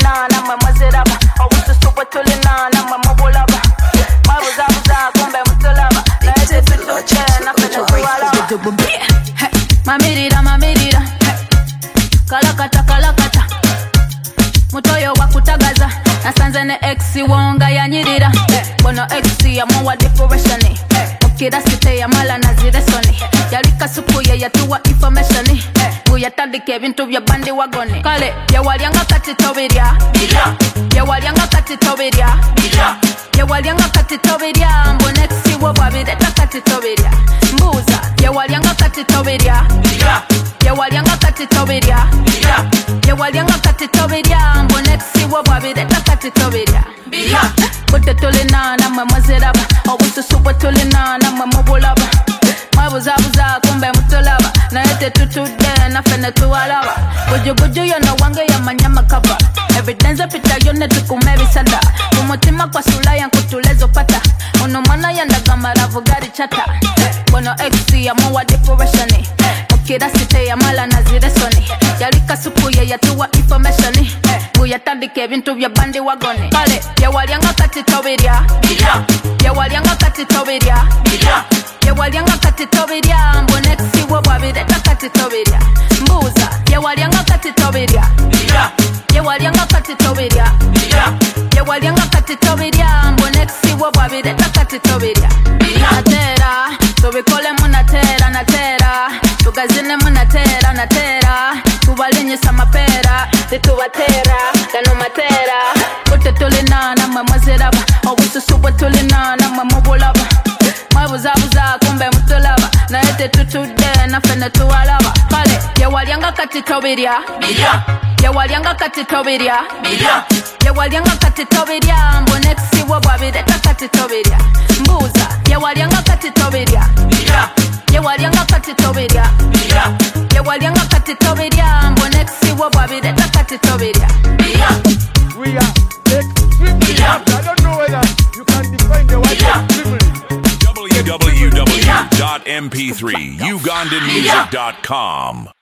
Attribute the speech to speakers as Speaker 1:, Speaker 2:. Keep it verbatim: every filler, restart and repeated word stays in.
Speaker 1: tulina na mwe mwezeraba obususu bwe tulina na mwe mubulaba mwabuzabuza kumbe mutulaba naye tetutute naffe tetuwalaba mamirira mamirira kalakata kalakata mutoyo wakutagaza nasanze ne ex wonga yanyirira bono ex yamuwa depression mukira site yamala naziresoni yalika supu ye yatuwa information uyatandika ebintu bya bandi wagone kale yawalyanga kati tobirya yawalyanga kati tobirya yawalyanga kati tobirya mbona ex wo bwabireta kati tobirya mbuza yawalyanga kati tobirya yawalyanga kati tobirya yawalyanga kati tobirya mbona ex wo bwabireta kati tobirya Bote tulina na mwe mwezeraba obususu bwe tulina na mwe mubulaba mwabuzabuza kumbe mutulaba naye tetutudde naffe netuwalaba bujubuju yono wange yamanya makaba evidenze pita yone tukuma ebisada mumutima kwa sulaya nkutulezo pata ono mwana yandaga maravu gari chata bono ex yamuwa depression mukira site yamala naziresoni yalika supu ye yatuwa information uyatandika ebintu bya bandi wagone kale yawalyanga kati tobirya yawalyanga kati tobirya yawalyanga kati tobirya mbona ex wo bwabireta kati tobirya mbuza yawalyanga kati tobirya yawalyanga kati tobirya yawalyanga kati tobirya mbona ex wo bwabireta kati tobirya natera tubikole munatera natera tugazine munatera natera tubalinyisa mapera titubatera gano matera bote tulina na mwe mwezeraba obususu bwe tulina na mwe mubulaba mwabuzabuza kumbe mutulaba naye tetutudde naffe netuwalaba kale yawalyanga kati tobirya yawalyanga kati tobirya yawalyanga kati tobirya mbona ex wo bwabireta kati tobirya mbuza yawalyanga kati tobirya yawalyanga kati tobirya yawalyanga kati tobirya mbona ex wo bwabireta kati tobirya
Speaker 2: We are extremely happy. I don't know whether you can define the word extremely.
Speaker 3: w w w dot m p three ugandan music dot com